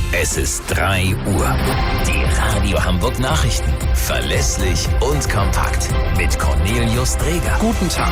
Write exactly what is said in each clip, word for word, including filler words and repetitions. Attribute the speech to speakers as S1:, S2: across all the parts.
S1: Es ist drei Uhr. Die Radio Hamburg Nachrichten. Verlässlich und kompakt. Mit Cornelius Dreger.
S2: Guten Tag.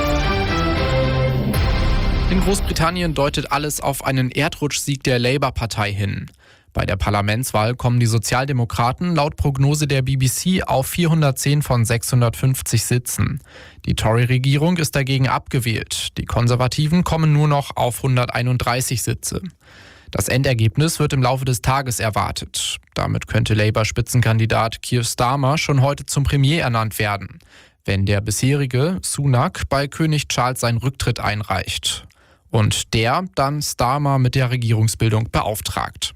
S2: In Großbritannien deutet alles auf einen Erdrutschsieg der Labour-Partei hin. Bei der Parlamentswahl kommen die Sozialdemokraten laut Prognose der B B C auf vierhundertzehn von sechshundertfünfzig Sitzen. Die Tory-Regierung ist dagegen abgewählt. Die Konservativen kommen nur noch auf hunderteinunddreißig Sitze. Das Endergebnis wird im Laufe des Tages erwartet. Damit könnte Labour-Spitzenkandidat Keir Starmer schon heute zum Premier ernannt werden, wenn der bisherige Sunak bei König Charles seinen Rücktritt einreicht. Und der dann Starmer mit der Regierungsbildung beauftragt.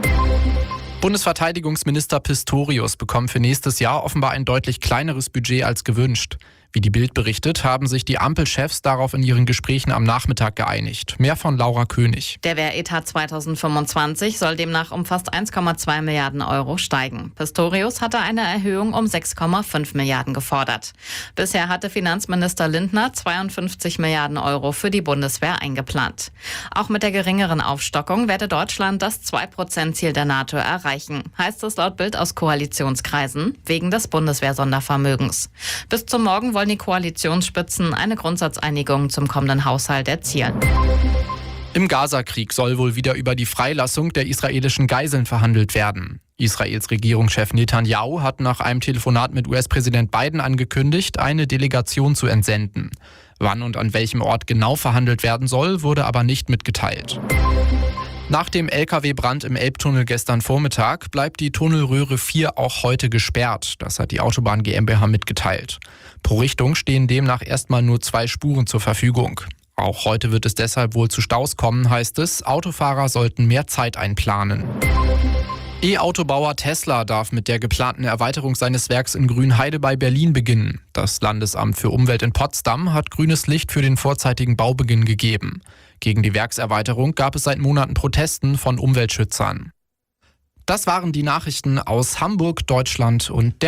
S2: Bundesverteidigungsminister Pistorius bekommt für nächstes Jahr offenbar ein deutlich kleineres Budget als gewünscht. Wie die Bild berichtet, haben sich die Ampelchefs darauf in ihren Gesprächen am Nachmittag geeinigt. Mehr von Laura König.
S3: Der Wehretat zweitausendfünfundzwanzig soll demnach um fast eins Komma zwei Milliarden Euro steigen. Pistorius hatte eine Erhöhung um sechs Komma fünf Milliarden gefordert. Bisher hatte Finanzminister Lindner zweiundfünfzig Milliarden Euro für die Bundeswehr eingeplant. Auch mit der geringeren Aufstockung werde Deutschland das zwei Prozent Ziel der NATO erreichen, heißt es laut Bild aus Koalitionskreisen, wegen des Bundeswehr-Sondervermögens. Bis zum Morgen wollen die Koalitionsspitzen eine Grundsatzeinigung zum kommenden Haushalt erzielen.
S2: Im Gazakrieg soll wohl wieder über die Freilassung der israelischen Geiseln verhandelt werden. Israels Regierungschef Netanyahu hat nach einem Telefonat mit U S-Präsident Biden angekündigt, eine Delegation zu entsenden. Wann und an welchem Ort genau verhandelt werden soll, wurde aber nicht mitgeteilt. Nach dem L K W-Brand im Elbtunnel gestern Vormittag bleibt die Tunnelröhre vier auch heute gesperrt. Das hat die Autobahn GmbH mitgeteilt. Pro Richtung stehen demnach erstmal nur zwei Spuren zur Verfügung. Auch heute wird es deshalb wohl zu Staus kommen, heißt es. Autofahrer sollten mehr Zeit einplanen. E-Autobauer Tesla darf mit der geplanten Erweiterung seines Werks in Grünheide bei Berlin beginnen. Das Landesamt für Umwelt in Potsdam hat grünes Licht für den vorzeitigen Baubeginn gegeben. Gegen die Werkserweiterung gab es seit Monaten Protesten von Umweltschützern. Das waren die Nachrichten aus Hamburg, Deutschland und der